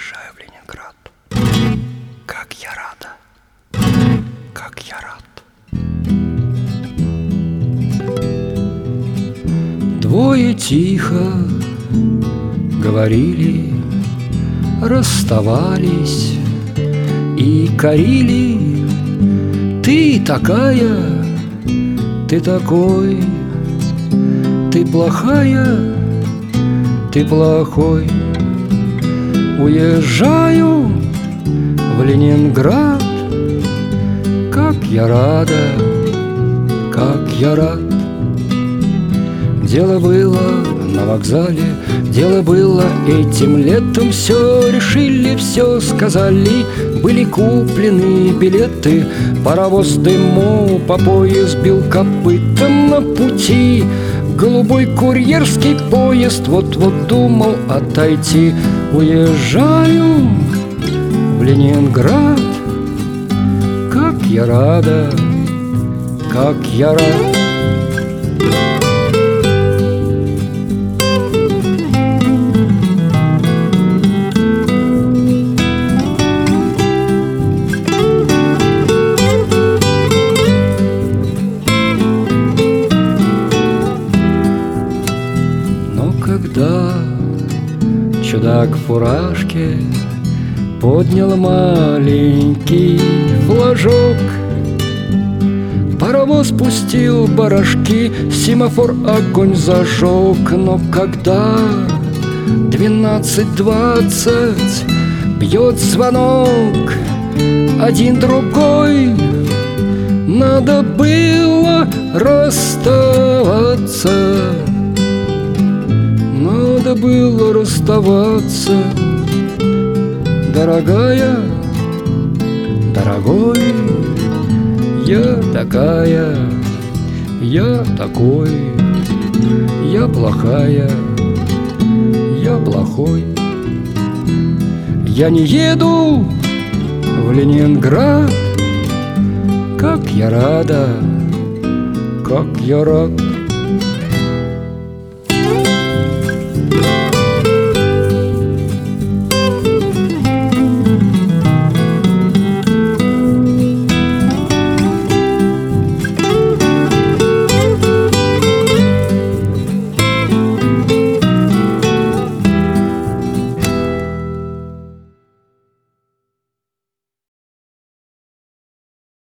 уезжаю в Ленинград. Как я рада, как я рад. Двое тихо говорили, расставались и корили. Ты такая, ты такой, ты плохая, ты плохой. Уезжаю в Ленинград. Как я рада, как я рад. Дело было на вокзале, дело было этим летом. Все решили, все сказали, были куплены билеты. Паровоз дыму по пояс бил копытом на пути. Голубой курьерский поезд вот-вот думал отойти. Уезжаю в Ленинград. Как я рада, как я рад. Когда чудак в фуражке поднял маленький флажок, паровоз пустил барашки, семафор огонь зажег. Но когда 12:20 бьет звонок, один другой, надо было расставаться. Надо было расставаться, дорогая, дорогой. Я такая, я такой, я плохая, я плохой. Я не еду в Ленинград. Как я рада, как я рад.